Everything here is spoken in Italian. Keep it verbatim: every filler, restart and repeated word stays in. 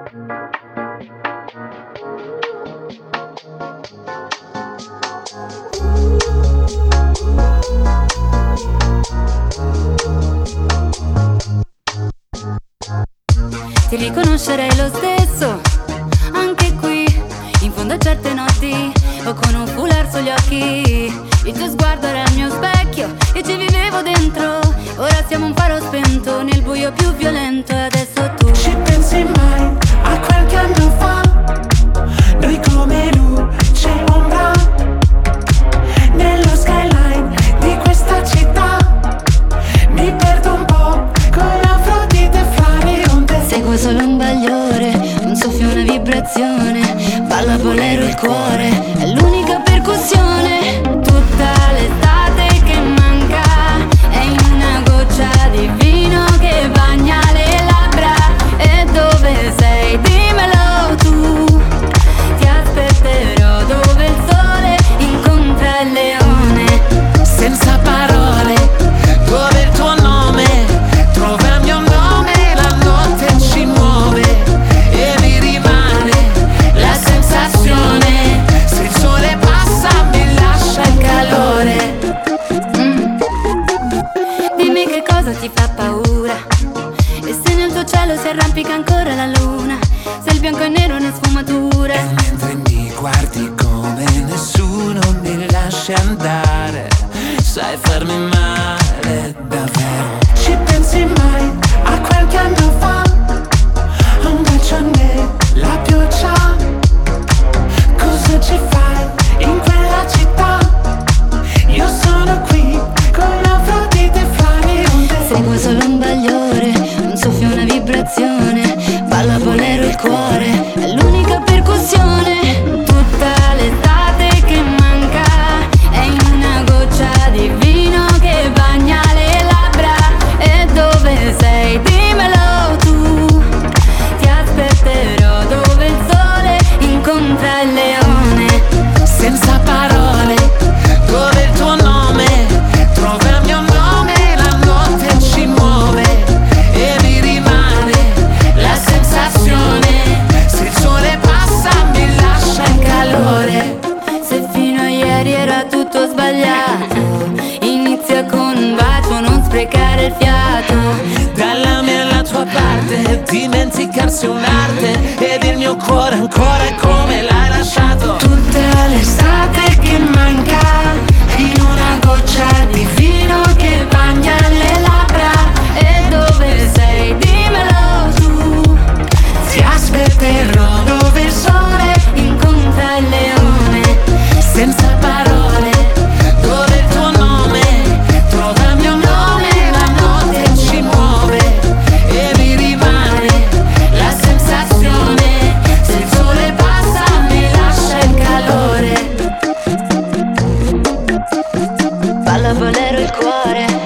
Ti riconoscerei lo stesso, anche qui, in fondo a certe notti, o con un foulard sugli occhi. Il tuo sguardo era il mio specchio e ci vivevo dentro. Ora siamo un faro spento nel buio più violento. E adesso tu ci pensi mai a qualche anno fa? Noi come luce e ombra nello skyline di questa città. Mi perdo un po' con l'Afrodite fra le onde. seguo solo un bagliore, un soffio, una vibrazione. Balla bolero il cuore, è l'unica percussione. Tutta l'estate che manca è in una goccia di vino che bagna le labbra. E dove sei? Dimmelo tu. Ti aspetterò dove il sole incontra il leone. Senza parole, dove il tuo nome trova il mio nome. La notte ci muove e mi rimane la sensazione. Se il sole passa mi lascia il calore. Mm. Dimmi che cosa ti fa paura e se nel tuo cielo si arrampica ancora la luna. Se il bianco e nero è una sfumatura. E mentre mi guardi come nessuno mi lascia andare, sai farmi male davvero. Ci pensi mai a qualche anno fa? A un bacio nella pioggia. Cosa ci fai in quella città? Io sono qui con l'Afrodite fra le onde. Seguo solo un bagliore, un soffio, una vibrazione. Balla bolero il cuore, è l'unica percussione. Tutta l'estate che manca è in una goccia di vino che bagna le labbra. E dove sei? Dimmelo tu. Ti aspetterò dove il sole incontra il leone. Senza parole, dove il tuo nome trova il mio nome. La notte ci muove e mi rimane la sensazione. Se il sole passa mi lascia il calore. Se fino a ieri era tutto sbagliato, inizia con un bacio, non sprecare il fiato. Dalla mia alla tua parte, dimenticarsi è un'arte. Ed il mio cuore ancora è come l'hai lasciato. Tutta l'estate che manca in una goccia di vino che bagna le labbra. E dove sei? Dimmelo tu. Ti aspetterò dove il sole Incontra il leone. senza parole, dove il tuo nome trova il mio nome. La notte ci muove e mi rimane la sensazione. Se il sole passa mi lascia il calore. Balla bolero il cuore,